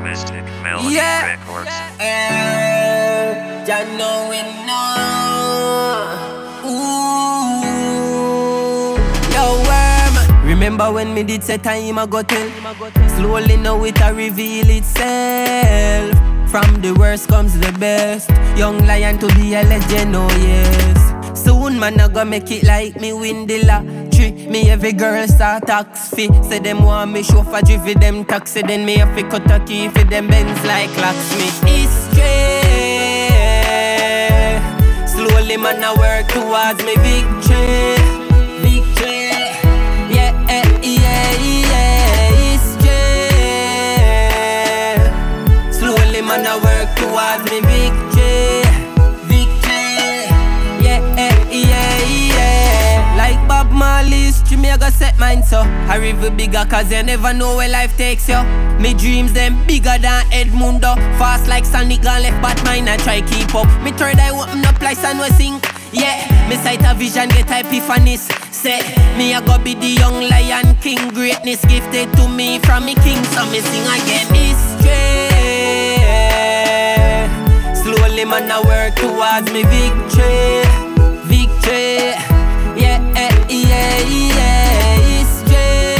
Mystic Melody Records. Ya know we know. Ooh, yo, worm. Remember when me did say time I got tell? Slowly now it a reveal itself. From the worst comes the best. Young lion to be a legend, oh yes. Soon man I go make it like me win the lottery. Me every girl start tax fee. Say them want me chauffeur drive them taxi. Then me have to cut a key for them Benz like locksmith. History. Slowly man I work towards me victory. Victory. Yeah, yeah, yeah. History. Slowly man I work towards me victory. Like Bob Marley's dream, me I go set mine so I river bigger cause you never know where life takes you. Me dreams them bigger than Edmundo. Fast like Sonic gone left but mine I try keep up. Me third eye open up like sun we sink. Yeah, me sight a vision get epiphanies. Say, me I go be the young lion king. Greatness gifted to me from me king. So me sing again. History. Slowly man I work towards me victory. Victory. Yeah, yeah, yeah. History.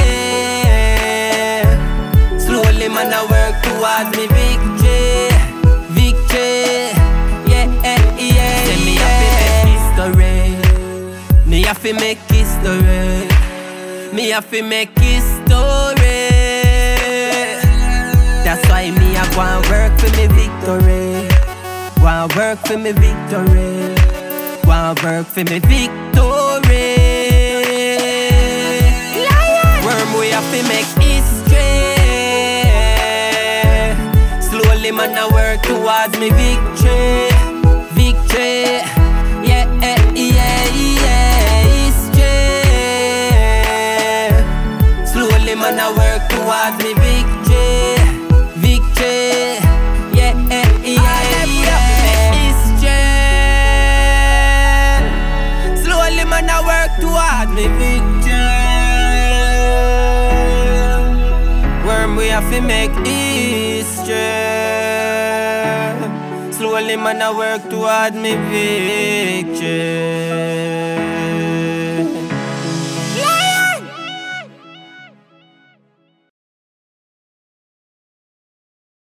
Slowly man I work towards me victory. Victory. Yeah, yeah. Say me have to make history. Me have to make history. Me have to make history. That's why me I go and work for me victory. Go and work for me victory. Go and work for me victory. Worm we have to make history. Slowly man I work towards me victory. Victory. Yeah, yeah, yeah. History. Slowly man I work towards me victory. Victory. Yeah, yeah, yeah. Slowly man I work towards me victory. Worm we have to make history. Slowly man I work towards me victory. Victory. Yeah, yeah, yeah. History. Slowly man I work towards me victory. Victory. Yeah, yeah, yeah. History. Slowly man I work towards me victory. Worm we have to make history. Slowly man I work towards me victory.